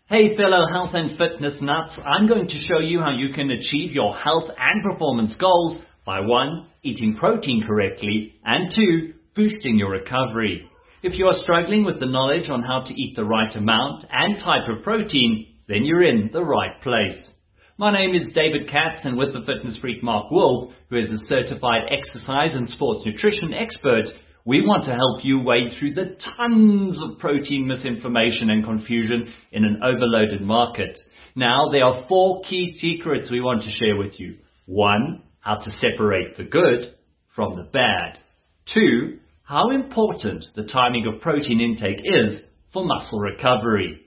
Hey fellow health and fitness nuts, I'm going to show you how you can achieve your health and performance goals by 1. Eating protein correctly, and 2. Boosting your recovery. If you are struggling with the knowledge on how to eat the right amount and type of protein, then you're in the right place. My name is David Katz, and with the fitness freak Mark Wolf, who is a certified exercise and sports nutrition expert, we want to help you wade through the tons of protein misinformation and confusion in an overloaded market. Now, there are 4 key secrets we want to share with you. 1. How to separate the good from the bad. 2. How important the timing of protein intake is for muscle recovery.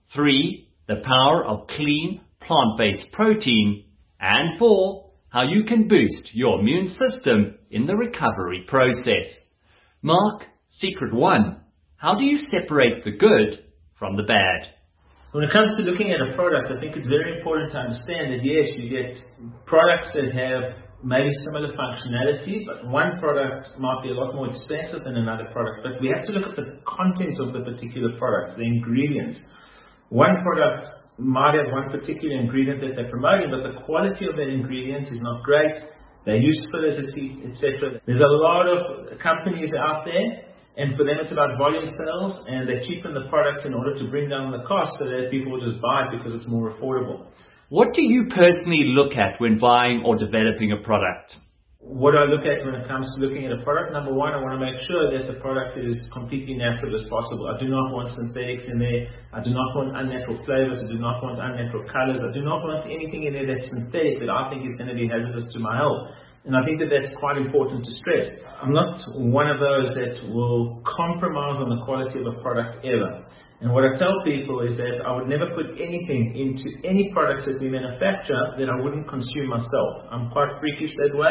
3. The power of clean, plant-based protein. And 4. How you can boost your immune system in the recovery process. Mark, secret 1. How do you separate the good from the bad? When it comes to looking at a product, I think it's very important to understand that yes, you get products that have maybe similar functionality, but one product might be a lot more expensive than another product. But we have to look at the content of the particular products, the ingredients. One product might have one particular ingredient that they're promoting, but the quality of that ingredient is not great. They use fillers, etc. There's a lot of companies out there, and for them it's about volume sales, and they cheapen the product in order to bring down the cost so that people will just buy it because it's more affordable. What do you personally look at when buying or developing a product? What I look at when it comes to looking at a product, number 1, I want to make sure that the product is completely natural as possible. I do not want synthetics in there. I do not want unnatural flavors. I do not want unnatural colors. I do not want anything in there that's synthetic that I think is going to be hazardous to my health. And I think that that's quite important to stress. I'm not one of those that will compromise on the quality of a product ever. And what I tell people is that I would never put anything into any products that we manufacture that I wouldn't consume myself. I'm quite freakish that way.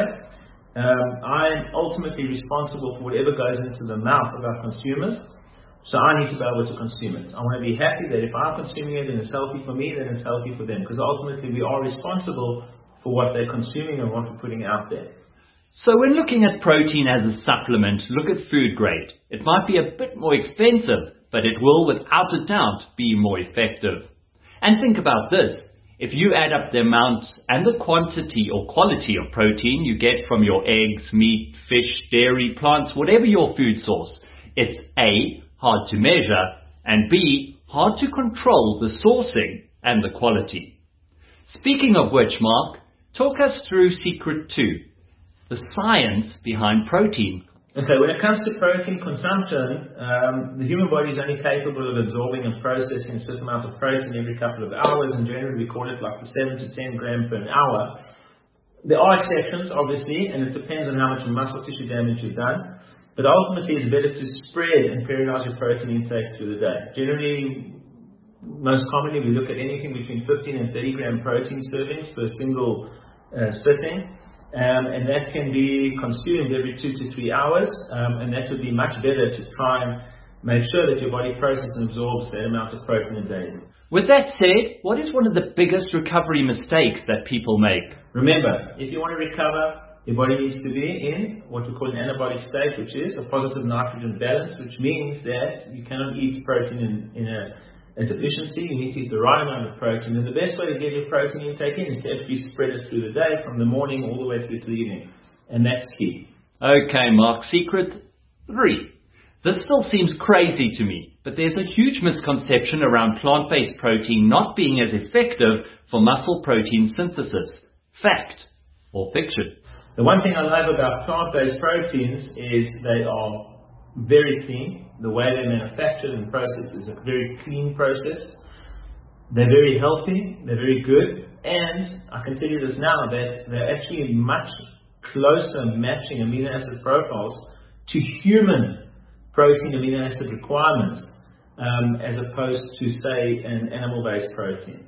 I'm ultimately responsible for whatever goes into the mouth of our consumers, so I need to be able to consume it. I want to be happy that if I'm consuming it and it's healthy for me, then it's healthy for them, because ultimately we are responsible for what they're consuming and what we're putting out there. So when looking at protein as a supplement, look at food grade. It might be a bit more expensive, but it will without a doubt be more effective. And think about this. If you add up the amount and the quantity or quality of protein you get from your eggs, meat, fish, dairy, plants, whatever your food source, it's A, hard to measure, and B, hard to control the sourcing and the quality. Speaking of which, Mark, talk us through secret 2, the science behind protein. Okay, when it comes to protein consumption, the human body is only capable of absorbing and processing a certain amount of protein every couple of hours, and generally we call it like the 7 to 10 gram per hour. There are exceptions, obviously, and it depends on how much muscle tissue damage you've done, but ultimately it's better to spread and periodize your protein intake through the day. Generally, most commonly we look at anything between 15 and 30 gram protein servings per single sitting. And that can be consumed every 2 to 3 hours, and that would be much better to try and make sure that your body processes and absorbs that amount of protein a day. With that said, what is one of the biggest recovery mistakes that people make? Remember, if you want to recover, your body needs to be in what we call an anabolic state, which is a positive nitrogen balance, which means that you cannot eat protein in a deficiency. You need to eat the right amount of protein, and the best way to get your protein intake in is to actually spread it through the day, from the morning all the way through to the evening, and that's key. Okay, Mark, secret 3. This still seems crazy to me, but there's a huge misconception around plant-based protein not being as effective for muscle protein synthesis. Fact or fiction? The one thing I love about plant-based proteins is they are very clean. The way they're manufactured and processed is a very clean process. They're very healthy, they're very good, and I can tell you this now, that they're actually much closer matching amino acid profiles to human protein amino acid requirements as opposed to, say, an animal-based protein.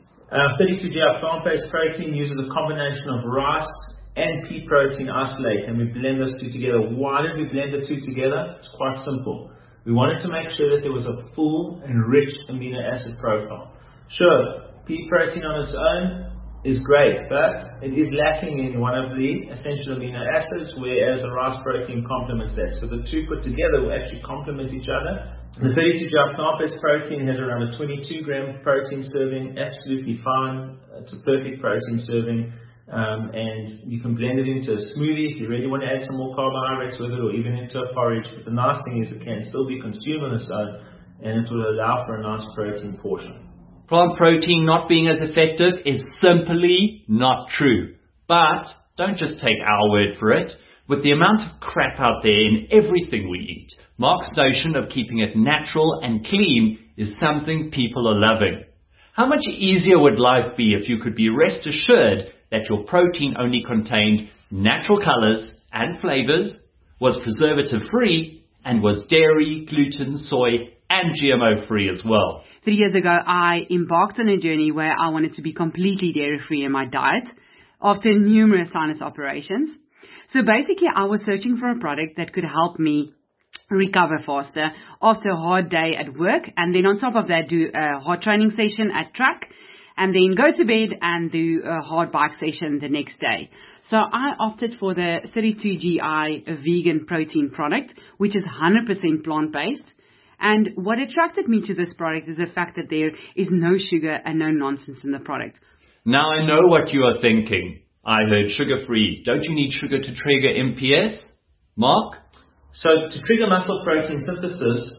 32GI plant-based protein uses a combination of rice and pea protein isolate, and we blend those two together. Why did we blend the two together? It's quite simple. We wanted to make sure that there was a full and rich amino acid profile. Sure, pea protein on its own is great, but it is lacking in one of the essential amino acids, whereas the rice protein complements that. So the two put together will actually complement each other The 32GI plant-based protein has around a 22-gram protein serving, absolutely fine. It's a perfect protein serving, and you can blend it into a smoothie if you really want to add some more carbohydrates with it, or even into a porridge. But the nice thing is it can still be consumed on its own, and it will allow for a nice protein portion. Plant protein not being as effective is simply not true. But don't just take our word for it. With the amount of crap out there in everything we eat, Mark's notion of keeping it natural and clean is something people are loving. How much easier would life be if you could be rest assured that your protein only contained natural colors and flavors, was preservative-free, and was dairy, gluten, soy, and GMO-free as well. 3 years ago, I embarked on a journey where I wanted to be completely dairy-free in my diet after numerous sinus operations. So basically, I was searching for a product that could help me recover faster after a hard day at work, and then on top of that, do a hard training session at track, and then go to bed and do a hard bike session the next day. So I opted for the 32GI vegan protein product, which is 100% plant-based. And what attracted me to this product is the fact that there is no sugar and no nonsense in the product. Now I know what you are thinking. I heard sugar-free. Don't you need sugar to trigger MPS? Mark? So to trigger muscle protein synthesis,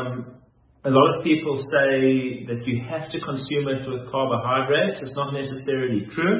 a lot of people say that you have to consume it with carbohydrates. It's not necessarily true.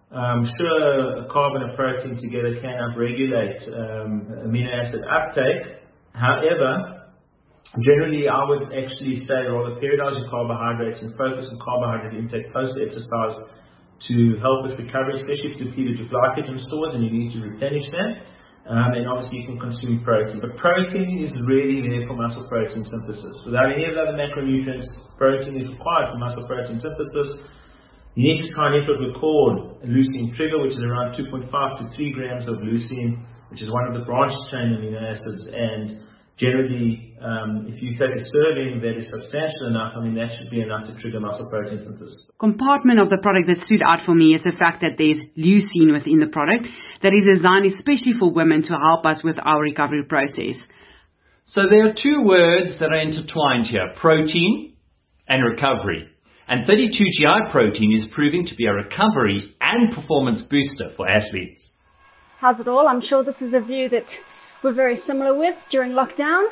Sure, a carb and a protein together can upregulate amino acid uptake. However, generally I would actually say rather periodize your carbohydrates and focus on carbohydrate intake post-exercise to help with recovery, especially if you depleted your glycogen stores and you need to replenish them. And obviously you can consume protein. But protein is really there for muscle protein synthesis. Without any of the other macronutrients, protein is required for muscle protein synthesis. You need to try and record a leucine trigger, which is around 2.5 to 3 grams of leucine, which is one of the branched chain amino acids. And generally, if you take a serving that is substantial enough, that should be enough to trigger muscle protein synthesis. Compartment of the product that stood out for me is the fact that there's leucine within the product that is designed especially for women to help us with our recovery process. So there are two words that are intertwined here, protein and recovery. And 32GI protein is proving to be a recovery and performance booster for athletes. How's it all? I'm sure this is a view that we're very similar with during lockdown,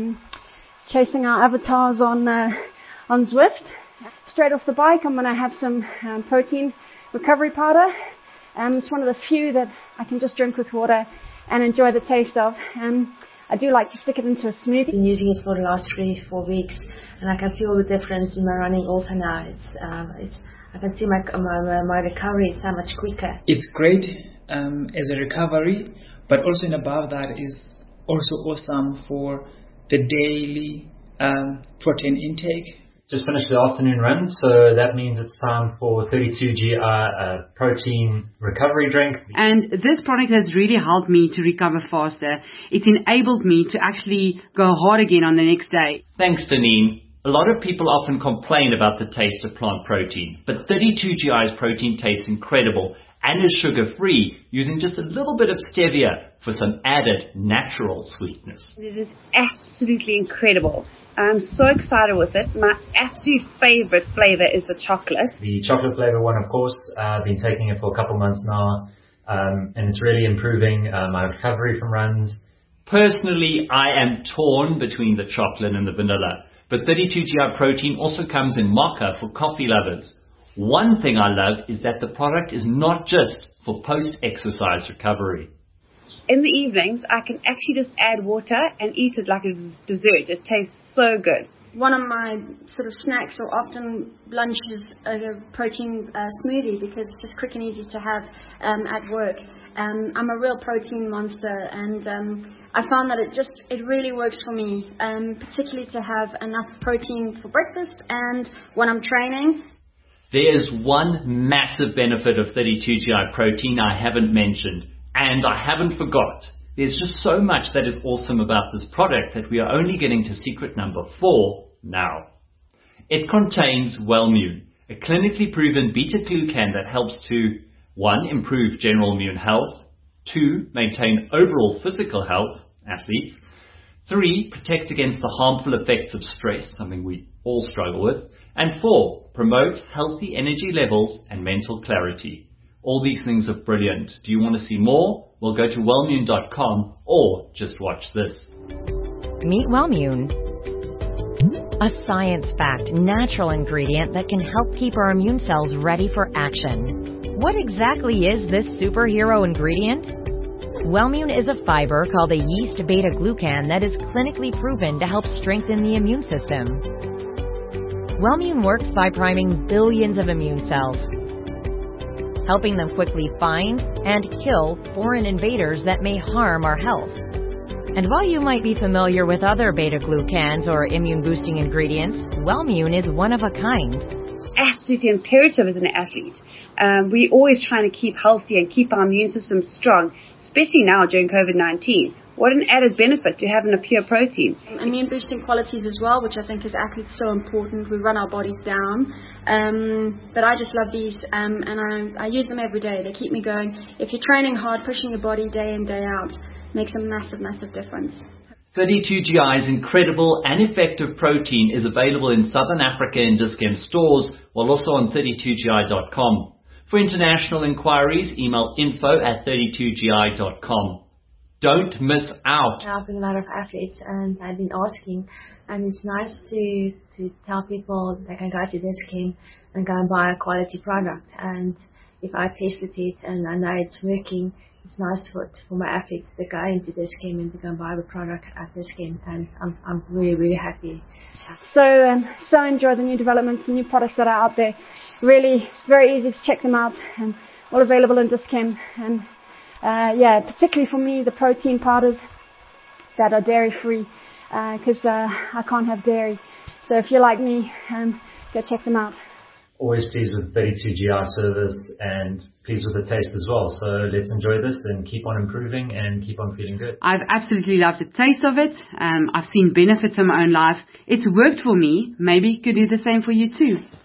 chasing our avatars on Zwift. Straight off the bike, I'm going to have some protein recovery powder. It's one of the few that I can just drink with water and enjoy the taste of. I do like to stick it into a smoothie. I've been using it for the last 3-4 weeks, and I can feel the difference in my running also now. I can see my recovery is so much quicker. It's great as a recovery, but also and above that is also awesome for the daily protein intake. Just finished the afternoon run, so that means it's time for 32GI protein recovery drink. And this product has really helped me to recover faster. It's enabled me to actually go hard again on the next day. Thanks, Deneen. A lot of people often complain about the taste of plant protein, but 32GI's protein tastes incredible and is sugar-free, using just a little bit of stevia for some added natural sweetness. It is absolutely incredible. I'm so excited with it. My absolute favorite flavor is the chocolate. The chocolate flavor one, of course. I've been taking it for a couple months now, and it's really improving my recovery from runs. Personally, I am torn between the chocolate and the vanilla, but 32GI protein also comes in mocha for coffee lovers. One thing I love is that the product is not just for post-exercise recovery. In the evenings, I can actually just add water and eat it like a dessert. It tastes so good. One of my sort of snacks or often lunch is a protein smoothie because it's just quick and easy to have at work. I'm a real protein monster, and I found that it really works for me, particularly to have enough protein for breakfast and when I'm training. There is one massive benefit of 32GI protein I haven't mentioned, and I haven't forgot. There's just so much that is awesome about this product that we are only getting to secret number 4 now. It contains Wellmune, a clinically proven beta-glucan that helps to 1. Improve general immune health, 2. Maintain overall physical health, athletes, 3, protect against the harmful effects of stress, something we all struggle with. And 4, promote healthy energy levels and mental clarity. All these things are brilliant. Do you want to see more? Well, go to Wellmune.com or just watch this. Meet Wellmune, a science-backed natural ingredient that can help keep our immune cells ready for action. What exactly is this superhero ingredient? Wellmune is a fiber called a yeast beta-glucan that is clinically proven to help strengthen the immune system. Wellmune works by priming billions of immune cells, helping them quickly find and kill foreign invaders that may harm our health. And while you might be familiar with other beta-glucans or immune-boosting ingredients, Wellmune is one of a kind. Absolutely imperative as an athlete. We're always trying to keep healthy and keep our immune system strong, especially now during COVID-19. What an added benefit to having a pure protein. Immune boosting qualities as well, which I think as athletes so important. We run our bodies down. But I just love these and I use them every day. They keep me going. If you're training hard, pushing your body day in, day out, makes a massive, massive difference. 32GI's incredible and effective protein is available in Southern Africa in Dis-Chem stores, while also on 32gi.com. For international inquiries, email info@32gi.com. Don't miss out. I'm helping a lot of athletes, and I've been asking, and it's nice to tell people they can go to Dis-Chem and go and buy a quality product. And if I tested it and I know it's working, it's nice for my athletes to go into Dis-Chem and to go and buy the product at Dis-Chem, and I'm really, really happy. So enjoy the new developments, the new products that are out there. Really, it's very easy to check them out, and all available in Dis-Chem. And particularly for me, the protein powders that are dairy-free, because I can't have dairy. So if you're like me, go check them out. Always pleased with 32GI service and pleased with the taste as well. So let's enjoy this and keep on improving and keep on feeling good. I've absolutely loved the taste of it. I've seen benefits in my own life. It's worked for me. Maybe you could do the same for you too.